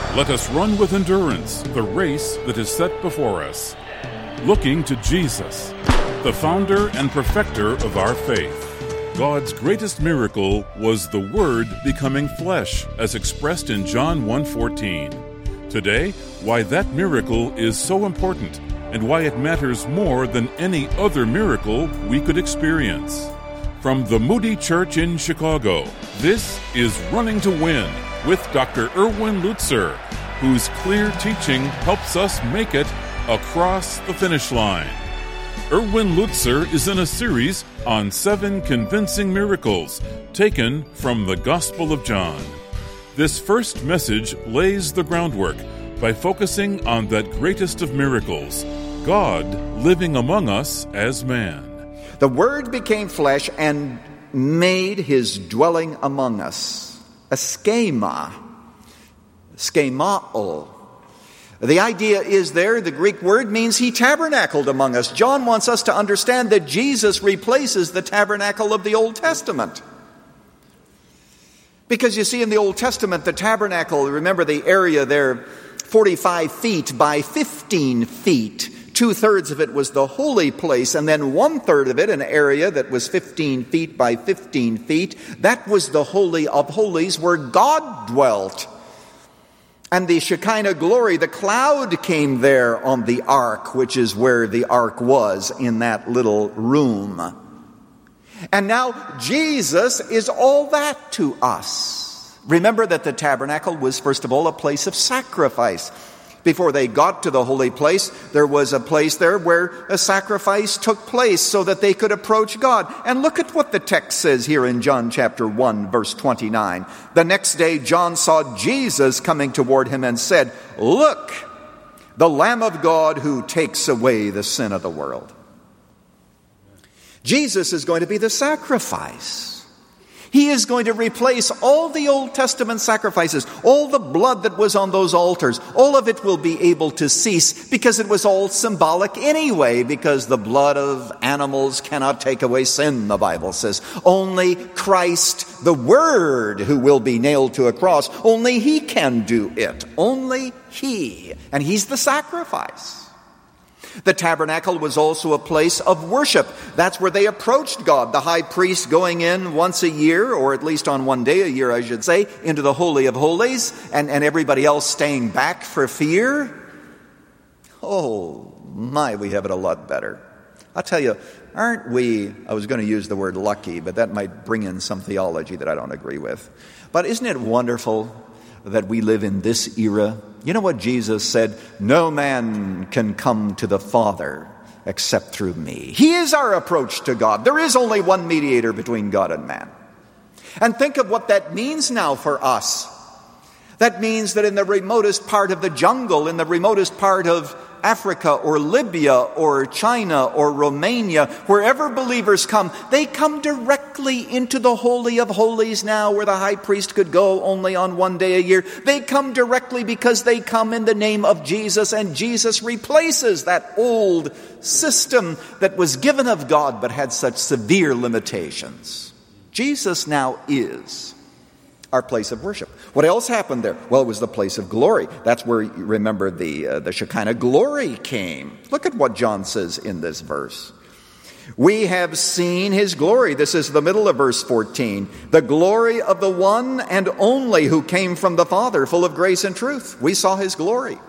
Let us run with endurance the race that is set before us, looking to Jesus, the founder and perfecter of our faith. God's greatest miracle was the Word becoming flesh, as expressed in John 1:14. Today, why that miracle is so important and why it matters more than any other miracle we could experience. From the Moody Church in Chicago, this is Running to Win with Dr. Erwin Lutzer, whose clear teaching helps us make it across the finish line. Erwin Lutzer is in a series on 7 convincing miracles taken from the Gospel of John. This first message lays the groundwork by focusing on that greatest of miracles, God living among us as man. The Word became flesh and made his dwelling among us. A schema. Schemao. The idea is there, the Greek word means he tabernacled among us. John wants us to understand that Jesus replaces the tabernacle of the Old Testament. Because you see, in the Old Testament, the tabernacle, remember the area there, 45 feet by 15 feet. 2/3 of it was the holy place, and then 1/3 of it, an area that was 15 feet by 15 feet, that was the Holy of Holies where God dwelt. And the Shekinah glory, the cloud came there on the ark, which is where the ark was, in that little room. And now Jesus is all that to us. Remember that the tabernacle was, first of all, a place of sacrifice. Before they got to the holy place, there was a place there where a sacrifice took place so that they could approach God. And look at what the text says here in John chapter 1, verse 29. The next day John saw Jesus coming toward him and said, "Look, the Lamb of God who takes away the sin of the world." Jesus is going to be the sacrifice. He is going to replace all the Old Testament sacrifices, all the blood that was on those altars. All of it will be able to cease because it was all symbolic anyway, because the blood of animals cannot take away sin, the Bible says. Only Christ, the Word, who will be nailed to a cross, only He can do it. Only He. And He's the sacrifice. The tabernacle was also a place of worship. That's where they approached God. The high priest going in once a year, or at least on one day a year, I should say, into the Holy of Holies, and everybody else staying back for fear. Oh, my, we have it a lot better. I'll tell you, aren't we, I was going to use the word lucky, but that might bring in some theology that I don't agree with. But isn't it wonderful that we live in this era? You know what Jesus said? No man can come to the Father except through me. He is our approach to God. There is only one mediator between God and man. And think of what that means now for us. That means that in the remotest part of the jungle, in the remotest part of Africa or Libya or China or Romania, wherever believers come, they come directly into the Holy of Holies now, where the high priest could go only on one day a year. They come directly because they come in the name of Jesus, and Jesus replaces that old system that was given of God but had such severe limitations. Jesus now is our place of worship. What else happened there? Well, it was the place of glory. That's where, you remember, the Shekinah glory came. Look at what John says in this verse. We have seen his glory. This is the middle of verse 14. The glory of the one and only who came from the Father, full of grace and truth. We saw his glory.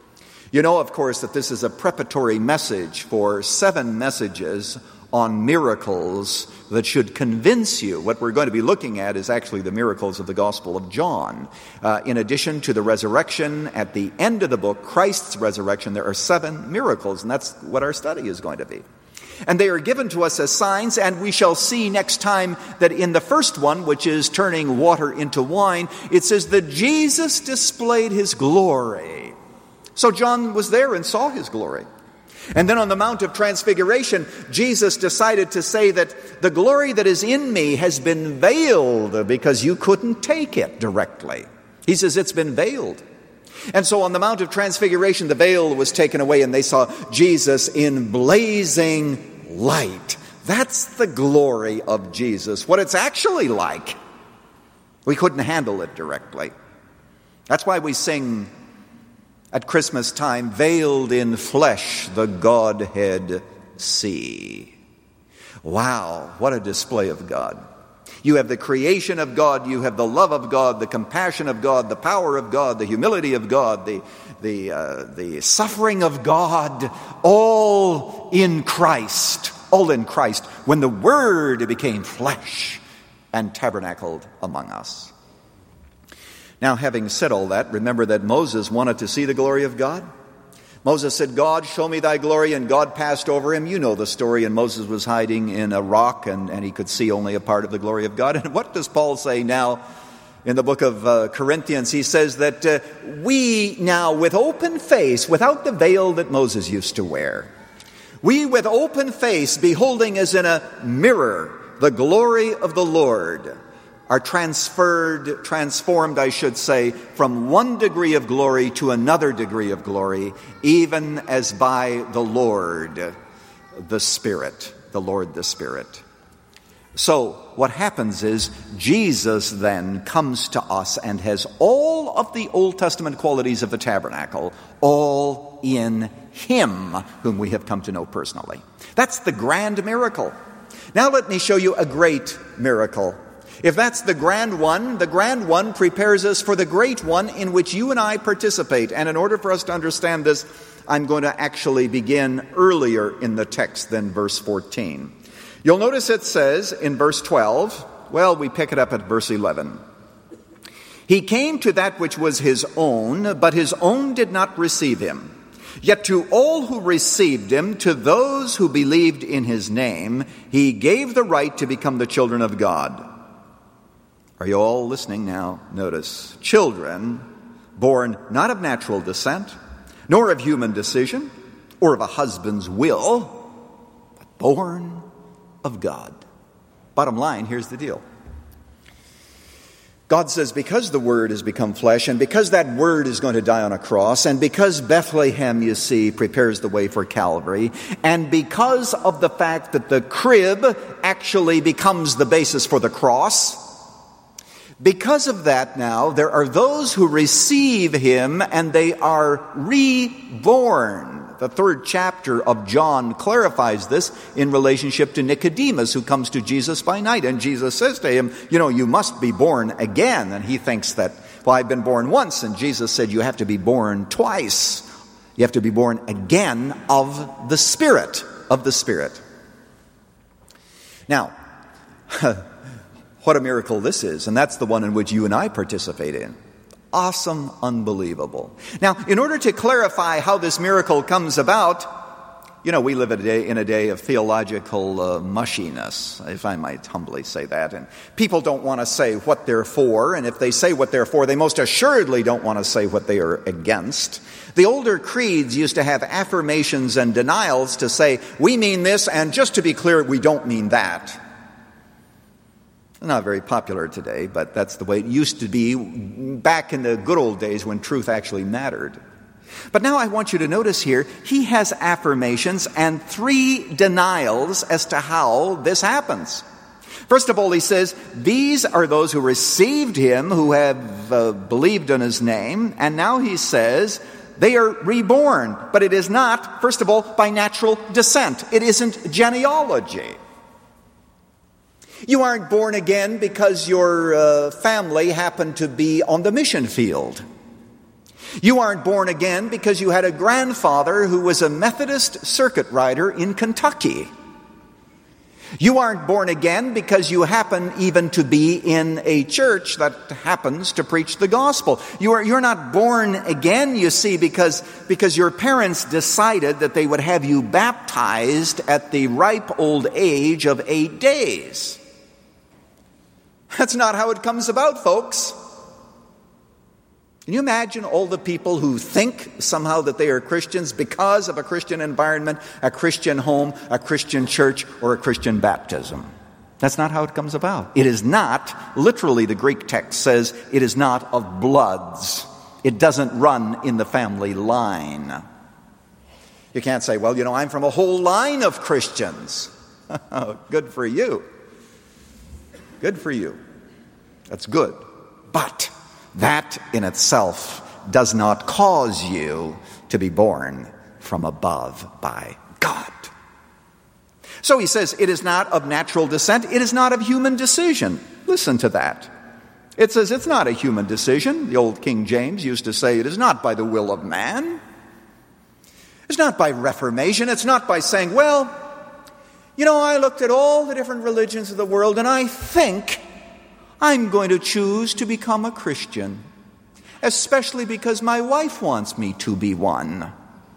You know, of course, that this is a preparatory message for 7 messages on miracles that should convince you. What we're going to be looking at is actually the miracles of the Gospel of John. In addition to the resurrection at the end of the book, Christ's resurrection, there are 7 miracles, and that's what our study is going to be. And they are given to us as signs, and we shall see next time that in the first one, which is turning water into wine, it says that Jesus displayed his glory. So John was there and saw his glory. And then on the Mount of Transfiguration, Jesus decided to say that the glory that is in me has been veiled because you couldn't take it directly. He says it's been veiled. And so on the Mount of Transfiguration, the veil was taken away and they saw Jesus in blazing light. That's the glory of Jesus, what it's actually like. We couldn't handle it directly. That's why we sing at Christmas time, veiled in flesh the Godhead see. Wow, what a display of God. You have the creation of God, you have the love of God, the compassion of God, the power of God, the humility of God, the suffering of God, all in Christ, when the Word became flesh and tabernacled among us. Now, having said all that, remember that Moses wanted to see the glory of God. Moses said, God, show me thy glory, and God passed over him. You know the story, and Moses was hiding in a rock, and he could see only a part of the glory of God. And what does Paul say now in the book of Corinthians? He says that we now, with open face, without the veil that Moses used to wear, we with open face, beholding as in a mirror the glory of the Lord, are transformed, I should say, from one degree of glory to another degree of glory, even as by the Lord, the Spirit. The Lord, the Spirit. So, what happens is, Jesus then comes to us and has all of the Old Testament qualities of the tabernacle, all in Him, whom we have come to know personally. That's the grand miracle. Now let me show you a great miracle. If that's the grand one prepares us for the great one in which you and I participate. And in order for us to understand this, I'm going to actually begin earlier in the text than verse 14. You'll notice it says in verse 12, well, we pick it up at verse 11. He came to that which was his own, but his own did not receive him. Yet to all who received him, to those who believed in his name, he gave the right to become the children of God. Are you all listening now? Notice, children born not of natural descent, nor of human decision, or of a husband's will, but born of God. Bottom line, here's the deal. God says, because the Word has become flesh, and because that Word is going to die on a cross, and because Bethlehem, you see, prepares the way for Calvary, and because of the fact that the crib actually becomes the basis for the cross, because of that now, there are those who receive Him and they are reborn. The 3rd chapter of John clarifies this in relationship to Nicodemus, who comes to Jesus by night. And Jesus says to him, you must be born again. And he thinks that, well, I've been born once. And Jesus said, you have to be born twice. You have to be born again of the Spirit. Now, what a miracle this is, and that's the one in which you and I participate in. Awesome, unbelievable. Now, in order to clarify how this miracle comes about, we live in a day of theological mushiness, if I might humbly say that, and people don't want to say what they're for, and if they say what they're for, they most assuredly don't want to say what they are against. The older creeds used to have affirmations and denials to say, we mean this, and just to be clear, we don't mean that. Not very popular today, but that's the way it used to be back in the good old days when truth actually mattered. But now I want you to notice here, he has affirmations and 3 denials as to how this happens. First of all, he says, these are those who received him, who have believed in his name. And now he says, they are reborn. But it is not, first of all, by natural descent. It isn't genealogy. You aren't born again because your family happened to be on the mission field. You aren't born again because you had a grandfather who was a Methodist circuit rider in Kentucky. You aren't born again because you happen even to be in a church that happens to preach the gospel. You're not born again, you see, because your parents decided that they would have you baptized at the ripe old age of 8 days. That's not how it comes about, folks. Can you imagine all the people who think somehow that they are Christians because of a Christian environment, a Christian home, a Christian church, or a Christian baptism? That's not how it comes about. It is not, literally the Greek text says, it is not of bloods. It doesn't run in the family line. You can't say, well, I'm from a whole line of Christians. Good for you. Good for you. That's good. But that in itself does not cause you to be born from above by God. So he says it is not of natural descent, it is not of human decision. Listen to that. It says it's not a human decision. The old King James used to say it is not by the will of man. It's not by reformation. It's not by saying, well, I looked at all the different religions of the world and I think I'm going to choose to become a Christian, especially because my wife wants me to be one.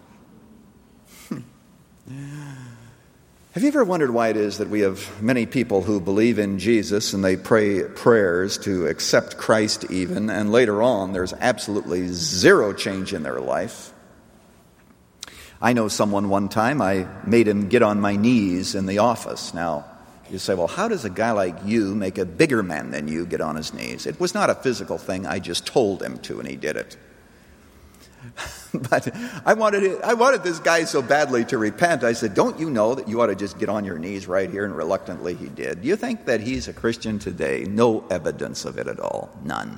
Have you ever wondered why it is that we have many people who believe in Jesus and they pray prayers to accept Christ even, and later on there's absolutely zero change in their life? I know someone one time, I made him get on my knees in the office. Now, you say, well, how does a guy like you make a bigger man than you get on his knees? It was not a physical thing. I just told him to, and he did it. But I wanted this guy so badly to repent. I said, don't you know that you ought to just get on your knees right here? And reluctantly he did. Do you think that he's a Christian today? No evidence of it at all. None.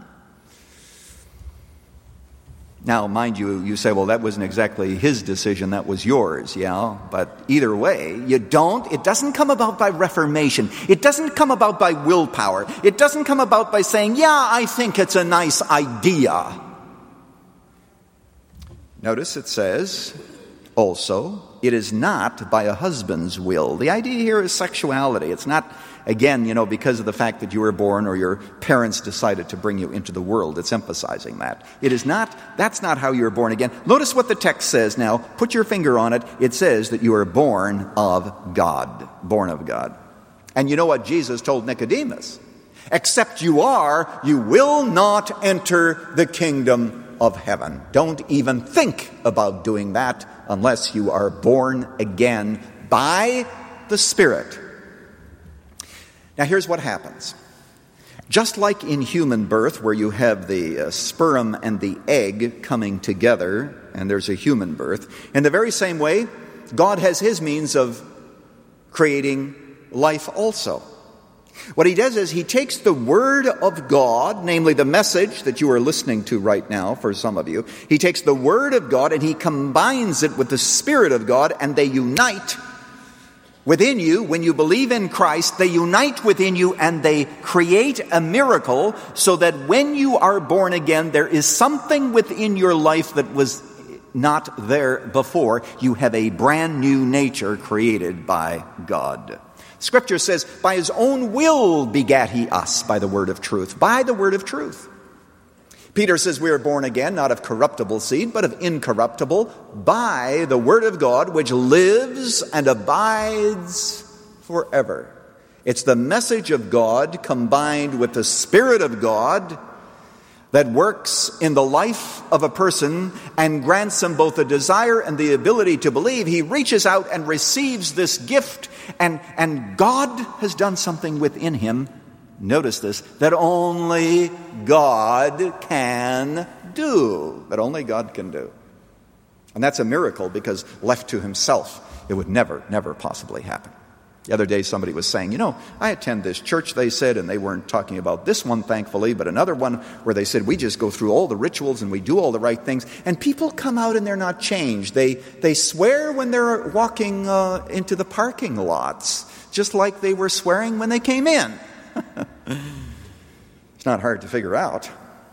Now, mind you, you say, well, that wasn't exactly his decision, that was yours, yeah? But either way, it doesn't come about by reformation. It doesn't come about by willpower. It doesn't come about by saying, yeah, I think it's a nice idea. Notice it says, also, it is not by a husband's will. The idea here is sexuality. It's not, again, because of the fact that you were born or your parents decided to bring you into the world. It's emphasizing that. That's not how you're born again. Notice what the text says now. Put your finger on it. It says that you are born of God. Born of God. And you know what Jesus told Nicodemus? Except you will not enter the kingdom of heaven. Don't even think about doing that unless you are born again by the Spirit. Now here's what happens. Just like in human birth, where you have the sperm and the egg coming together, and there's a human birth, in the very same way, God has his means of creating life also. What he does is he takes the Word of God, namely the message that you are listening to right now for some of you. He takes the Word of God and he combines it with the Spirit of God, and they unite within you. When you believe in Christ, they unite within you and they create a miracle so that when you are born again, there is something within your life that was not there before. You have a brand new nature created by God. Scripture says, by his own will begat he us by the word of truth. By the word of truth. Peter says we are born again, not of corruptible seed, but of incorruptible, by the word of God, which lives and abides forever. It's the message of God combined with the Spirit of God that works in the life of a person and grants him both the desire and the ability to believe. He reaches out and receives this gift, and God has done something within him, notice this, that only God can do. That only God can do. And that's a miracle, because left to himself, it would never possibly happen. The other day somebody was saying, I attend this church, they said, and they weren't talking about this one, thankfully, but another one where they said, we just go through all the rituals and we do all the right things, and people come out and they're not changed. They swear when they're walking into the parking lots, just like they were swearing when they came in. It's not hard to figure out.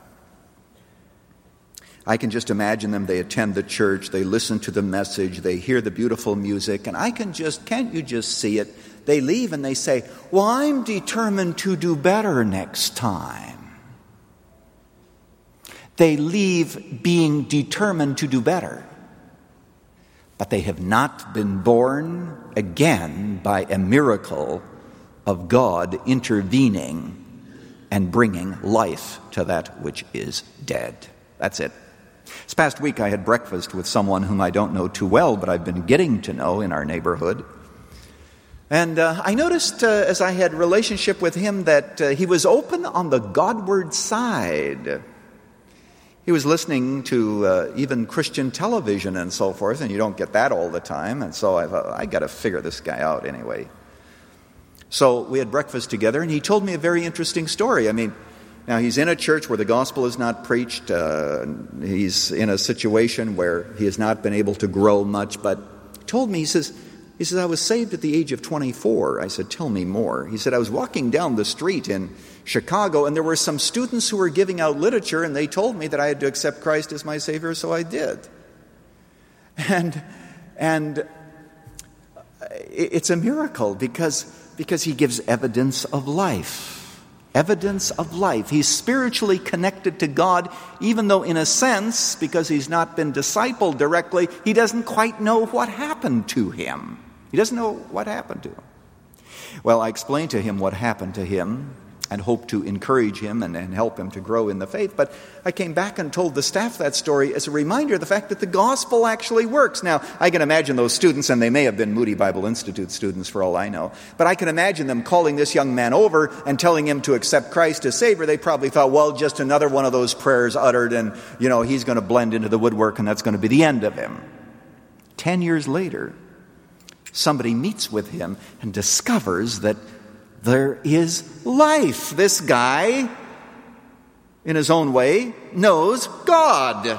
I can just imagine them. They attend the church, they listen to the message, they hear the beautiful music, and can't you just see it? They leave and they say, well, I'm determined to do better next time. They leave being determined to do better. But they have not been born again by a miracle of God intervening and bringing life to that which is dead. That's it. This past week I had breakfast with someone whom I don't know too well, but I've been getting to know in our neighborhood. And I noticed as I had relationship with him that he was open on the Godward side. He was listening to even Christian television and so forth, and you don't get that all the time. And so I thought, I got to figure this guy out anyway. So we had breakfast together, and he told me a very interesting story. I mean, Now, he's in a church where the gospel is not preached. He's in a situation where he has not been able to grow much, but he told me, he says, I was saved at the age of 24. I said, tell me more. He said, I was walking down the street in Chicago, and there were some students who were giving out literature, and they told me that I had to accept Christ as my Savior, so I did. And it's a miracle because he gives evidence of life. Evidence of life. He's spiritually connected to God, even though in a sense, because he's not been discipled directly, he doesn't quite know what happened to him. He doesn't know what happened to him. Well, I explained to him what happened to him and hoped to encourage him and help him to grow in the faith. But I came back and told the staff that story as a reminder of the fact that the gospel actually works. Now, I can imagine those students, and they may have been Moody Bible Institute students for all I know, but I can imagine them calling this young man over and telling him to accept Christ as Savior. They probably thought, well, just another one of those prayers uttered, and, he's going to blend into the woodwork, and that's going to be the end of him. 10 years later, somebody meets with him and discovers that there is life. This guy, in his own way, knows God.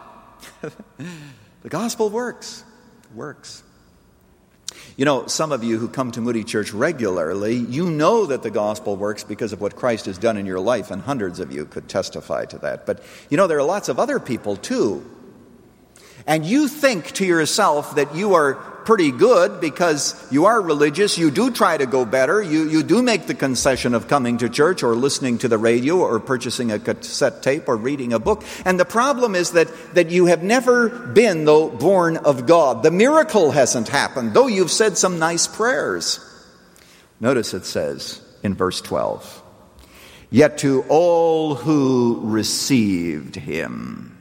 The gospel works. It works. Some of you who come to Moody Church regularly, you know that the gospel works because of what Christ has done in your life, and hundreds of you could testify to that. But, there are lots of other people, too. And you think to yourself that you are pretty good because you are religious, you do try to go better, you do make the concession of coming to church or listening to the radio or purchasing a cassette tape or reading a book. And the problem is that you have never been, though, born of God. The miracle hasn't happened, though you've said some nice prayers. Notice it says in verse 12, yet to all who received him,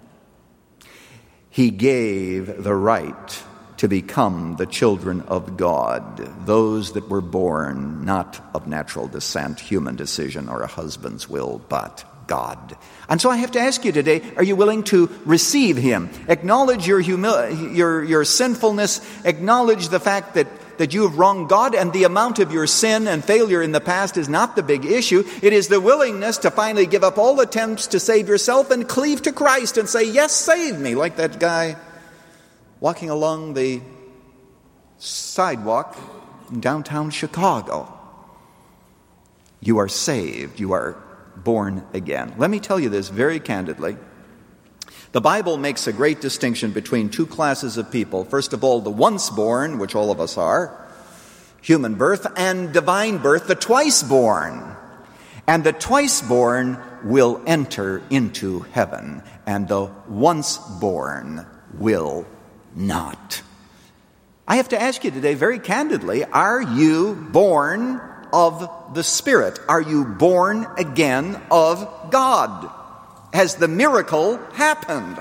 he gave the right to become the children of God, those that were born not of natural descent, human decision, or a husband's will, but God. And so I have to ask you today, are you willing to receive him? Acknowledge your sinfulness, acknowledge the fact that you have wronged God, and the amount of your sin and failure in the past is not the big issue. It is the willingness to finally give up all attempts to save yourself and cleave to Christ and say, yes, save me, like that guy walking along the sidewalk in downtown Chicago. You are saved. You are born again. Let me tell you this very candidly. The Bible makes a great distinction between two classes of people. First of all, the once born, which all of us are, human birth, and divine birth, the twice born. And the twice born will enter into heaven, and the once born will not. I have to ask you today very candidly, are you born of the Spirit? Are you born again of God? Has the miracle happened?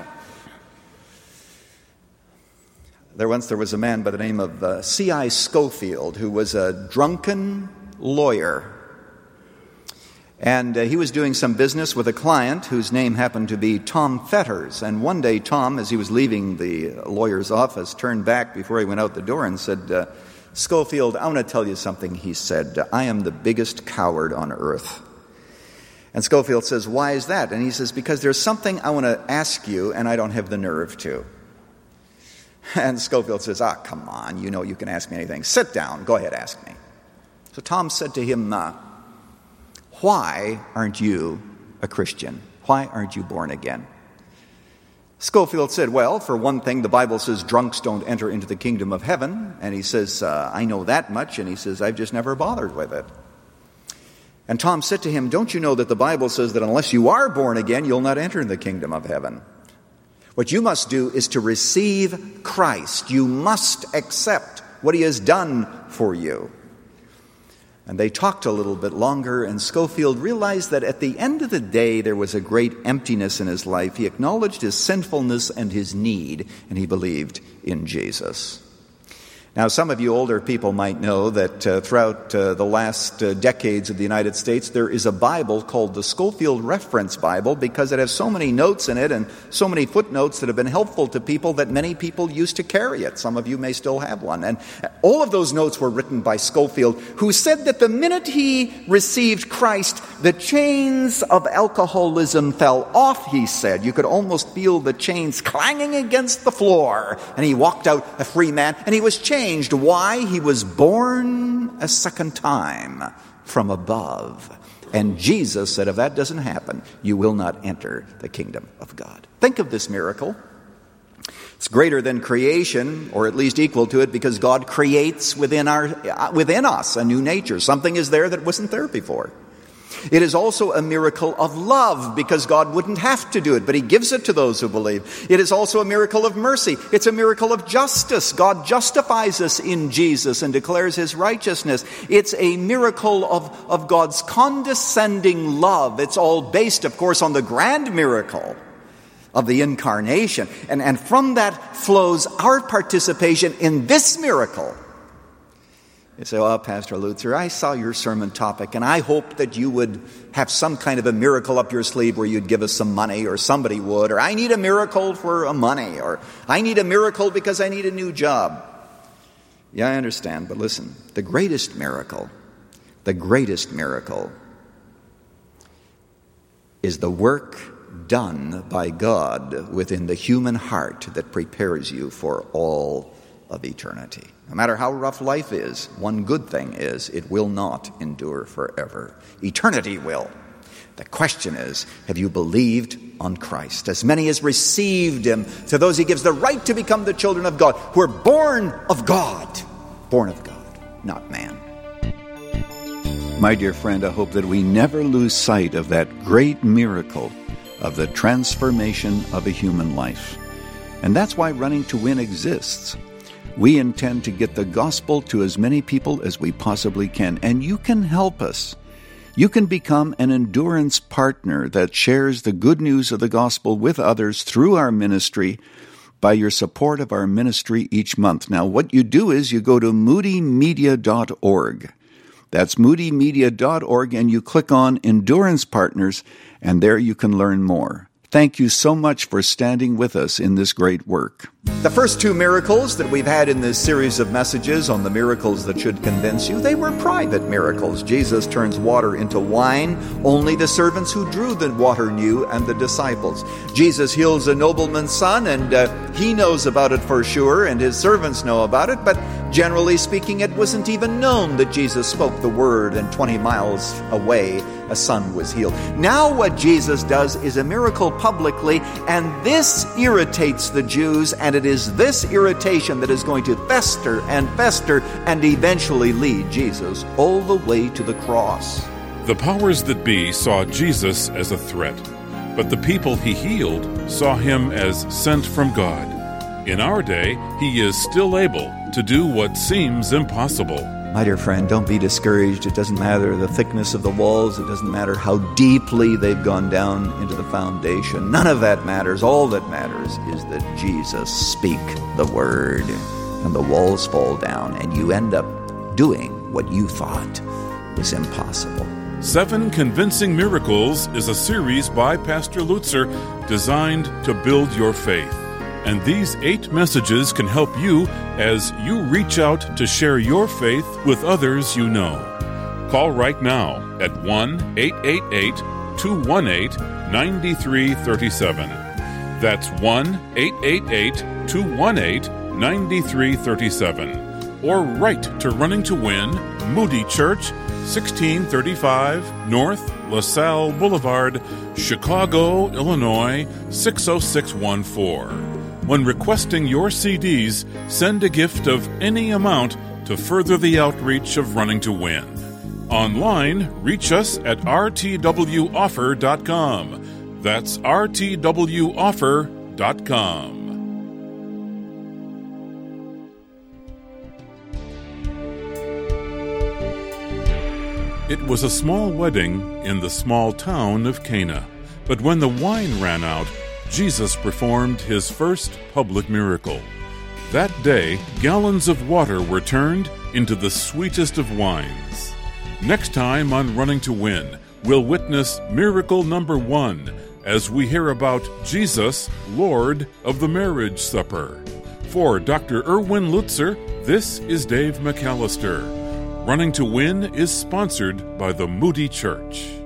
There was a man by the name of C.I. Scofield, who was a drunken lawyer. And he was doing some business with a client whose name happened to be Tom Fetters. And one day Tom, as he was leaving the lawyer's office, turned back before he went out the door and said, Scofield, I want to tell you something. He said, I am the biggest coward on earth. And Scofield says, why is that? And he says, because there's something I want to ask you and I don't have the nerve to. And Scofield says, come on, you can ask me anything. Sit down, go ahead, ask me. So Tom said to him, why aren't you a Christian? Why aren't you born again? Scofield said, well, for one thing, the Bible says drunks don't enter into the kingdom of heaven. And he says, I know that much. And he says, I've just never bothered with it. And Tom said to him, don't you know that the Bible says that unless you are born again, you'll not enter in the kingdom of heaven? What you must do is to receive Christ. You must accept what he has done for you. And they talked a little bit longer, and Scofield realized that at the end of the day, there was a great emptiness in his life. He acknowledged his sinfulness and his need, and he believed in Jesus. Now, some of you older people might know that throughout the last decades of the United States, there is a Bible called the Scofield Reference Bible because it has so many notes in it and so many footnotes that have been helpful to people that many people used to carry it. Some of you may still have one. And all of those notes were written by Scofield, who said that the minute he received Christ, the chains of alcoholism fell off, he said. You could almost feel the chains clanging against the floor. And he walked out a free man, and he was changed. Why? He was born a second time from above. And Jesus said, if that doesn't happen, you will not enter the kingdom of God. Think of this miracle. It's greater than creation, or at least equal to it, because God creates within us a new nature. Something is there that wasn't there before. It is also a miracle of love, because God wouldn't have to do it, but He gives it to those who believe. It is also a miracle of mercy. It's a miracle of justice. God justifies us in Jesus and declares His righteousness. It's a miracle of God's condescending love. It's all based, of course, on the grand miracle of the incarnation. And from that flows our participation in this miracle. You say, well, Pastor Lutzer, I saw your sermon topic, and I hope that you would have some kind of a miracle up your sleeve where you'd give us some money, or somebody would, or I need a miracle for money, or I need a miracle because I need a new job. Yeah, I understand, but listen, the greatest miracle is the work done by God within the human heart that prepares you for all of eternity. No matter how rough life is, one good thing is it will not endure forever. Eternity will. The question is, have you believed on Christ? As many as received Him, to those He gives the right to become the children of God, who are born of God, not man. My dear friend, I hope that we never lose sight of that great miracle of the transformation of a human life. And that's why Running to Win exists. We intend to get the gospel to as many people as we possibly can, and you can help us. You can become an endurance partner that shares the good news of the gospel with others through our ministry by your support of our ministry each month. Now, what you do is you go to moodymedia.org. That's moodymedia.org, and you click on Endurance Partners, and there you can learn more. Thank you so much for standing with us in this great work. The first two miracles that we've had in this series of messages on the miracles that should convince you, they were private miracles. Jesus turns water into wine. Only the servants who drew the water knew, and the disciples. Jesus heals a nobleman's son, and he knows about it for sure, and his servants know about it, but generally speaking, it wasn't even known that Jesus spoke the word, and 20 miles away, a son was healed. Now what Jesus does is a miracle publicly, and this irritates the Jews, and it is this irritation that is going to fester and eventually lead Jesus all the way to the cross. The powers that be saw Jesus as a threat, but the people He healed saw Him as sent from God. In our day, He is still able to do what seems impossible. My dear friend, don't be discouraged. It doesn't matter the thickness of the walls. It doesn't matter how deeply they've gone down into the foundation. None of that matters. All that matters is that Jesus speak the word, and the walls fall down, and you end up doing what you thought was impossible. 7 Convincing Miracles is a series by Pastor Lutzer designed to build your faith. And these 8 messages can help you as you reach out to share your faith with others you know. Call right now at 1-888-218-9337. That's 1-888-218-9337. Or write to Running to Win, Moody Church, 1635 North LaSalle Boulevard, Chicago, Illinois, 60614. When requesting your CDs, send a gift of any amount to further the outreach of Running to Win. Online, reach us at rtwoffer.com. That's rtwoffer.com. It was a small wedding in the small town of Cana, but when the wine ran out, Jesus performed His first public miracle. That day, gallons of water were turned into the sweetest of wines. Next time on Running to Win, we'll witness miracle number 1 as we hear about Jesus, Lord of the Marriage Supper. For Dr. Erwin Lutzer, this is Dave McAllister. Running to Win is sponsored by the Moody Church.